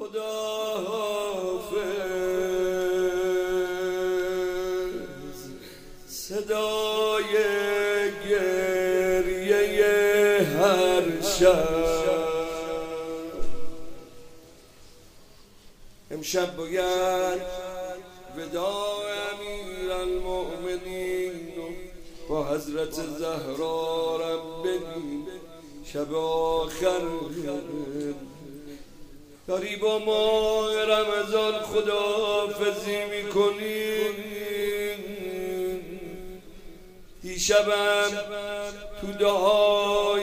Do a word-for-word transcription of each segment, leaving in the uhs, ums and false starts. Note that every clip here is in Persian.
خدا حافظ. صدای گریه هر شب امشب باید وداع امیرالمؤمنین با حضرت زهرا رب بگیم. شب آخر داری با ماه رمضان خداحافظی میکنی. دیشبم تو دعای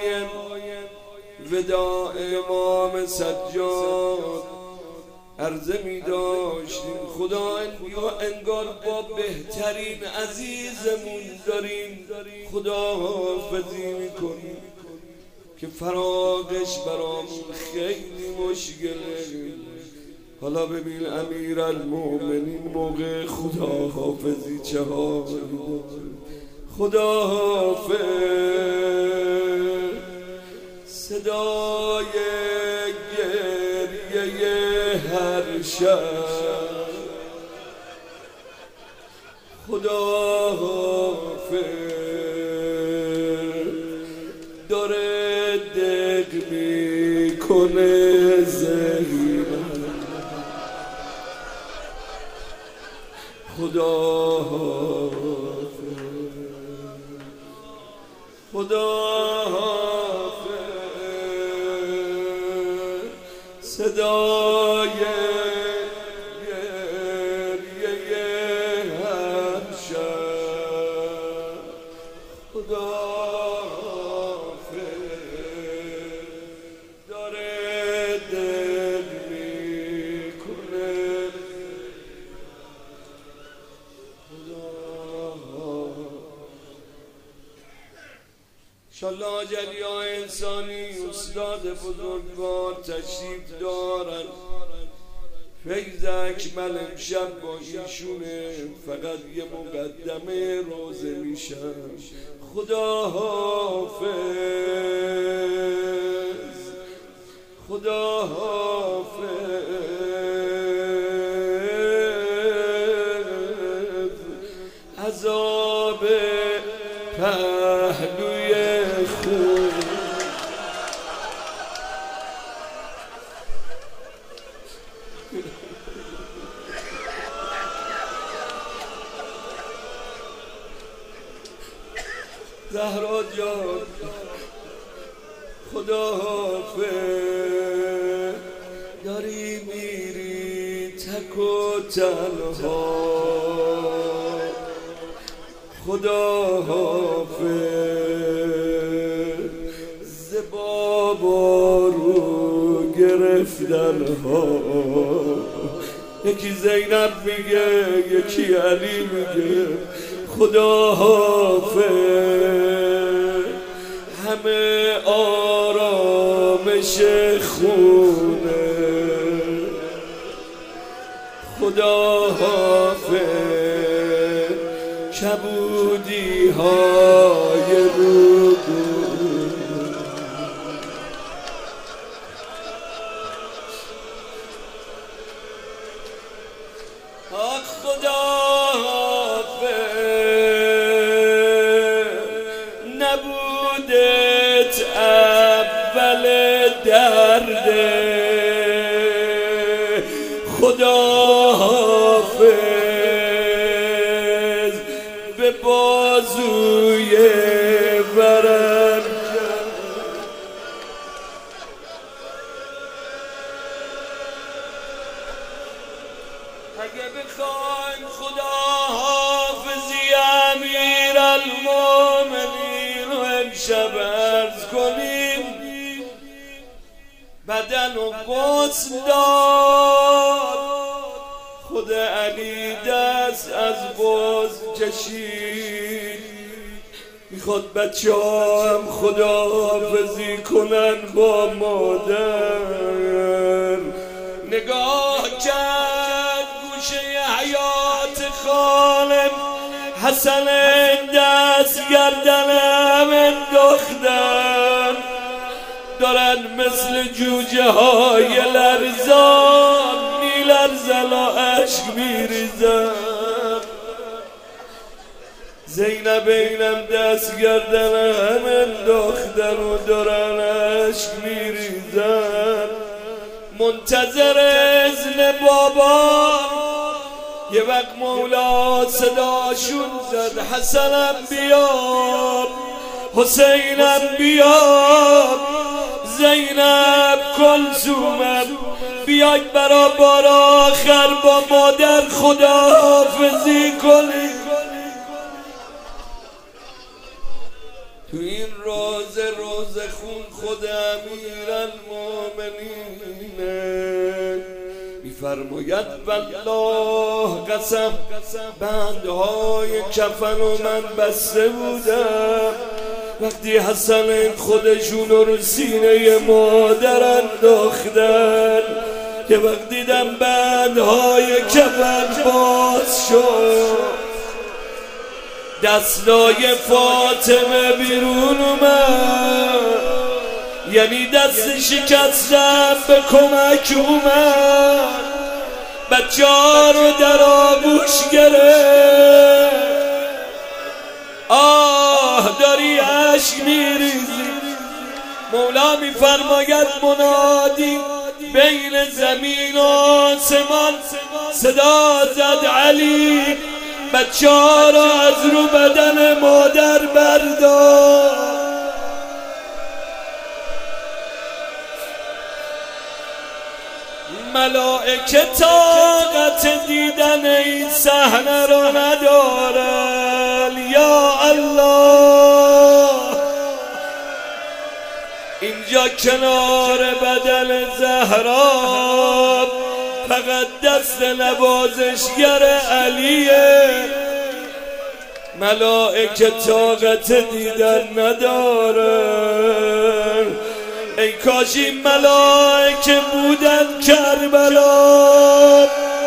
وداع امام سجاد عرضه می داشتیم خدا انگار با بهترین عزیزمون داریم خداحافظی میکنیم که فراقش برامون خیلی مشکله. حالا ببین امیرالمؤمنین موقع خداحافظی چه حالی داره. خداحافظ. صدای گریه هر شب خداحافظ داره دق میکنه زهیرم. خداحافظ. خداحافظ. صدای گریه هر شب خداحافظ داره دل میکنه. انشالله آجلی ها انسانی استاد بزرگوار تشریف دارن. فیض اکمل امشب با ایشونه فقط یه مقدمه روزه میشم. خداحافظ. خداحافظ. عذاب پهلوی خون زهرا جان خداحافظ داری میری تک و تنها. خداحافظ ز بابا رو گرفتن ها. یکی زینب میگه یکی علی میگه خداحافظ همه آرامش خونه. خداحافظ کبودی های رو آخ خداحافظ نبودت اول درده. خداحافظ به بازوی ورم اگه بخوایم خداحافظی امیرالمؤمنین رو امشب عرض کنیم بدن و غسل داد. خود علی دست از باز کشید میخواد بچه هم خداحافظی کنن با مادر. نگاه کرد گوشه حیات خالم حسن دست گردنم انداختن دارن مثل جوجه های لرزان میلرزن و عشق میریزن. زینب اینم دست گردن هم انداختن و دارن عشق میریزن. منتظر اذن بابا یه وقت مولا صداشون زد حسنم بیار حسینم بیار زینب کلثومم بیاید برا بار آخر با مادر خداحافظی کنید. تو این روز روز خون خود امیرالمومنینه میفرماید والله قسم بندهای کفن و من بسته بودم وقتی حسن خودشون رو سینه مادر انداختن که وقتی دیدم بندهای کفن باز شد دستای فاطمه بیرون اومد یعنی دست شکستم به کمک اومد بچه ها رو در آغوش گرفت. آه داری عشق میریزی. مولا میفرماید منادی بین زمین و آسمان صدا زد علی بچه ها را از رو بدن مادر بردار. ملائکه طاقت دیدن این صحنه را ندارن. یا الله اینجا کنار بدن زهرا فقط دست نوازشگر علیه. ملائکه طاقت دیدن ندارن. ای کاش این ملائکه بودن کربلا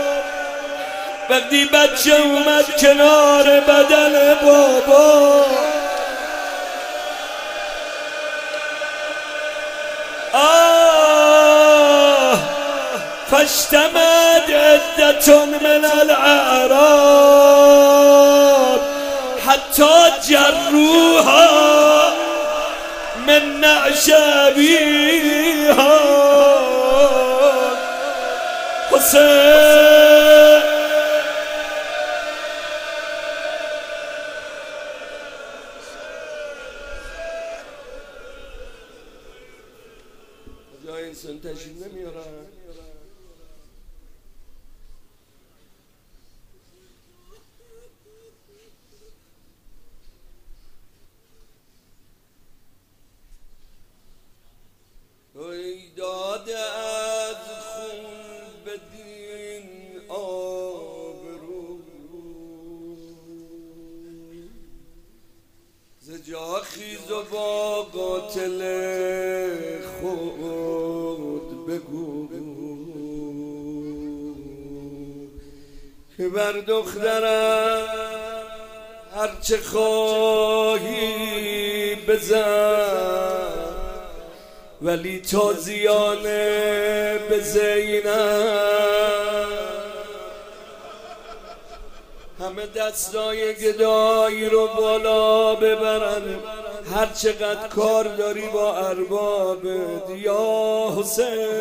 وقتی بچه اومد کنار بدن بابا. آه فاشتمد عدة من الاعراب حتی جروها من نعش أبيها حسین. جای انسان تشریف نمیارن. ای داده از خون بدین آبرو ز جا خیز و با قاتل خود بگو که بر دخترم هرچه خواهی بزن ولی تازیانه به زینب همه دستای گدایی رو بالا ببرن. هر چقدر کار داری با اربابت یا حسین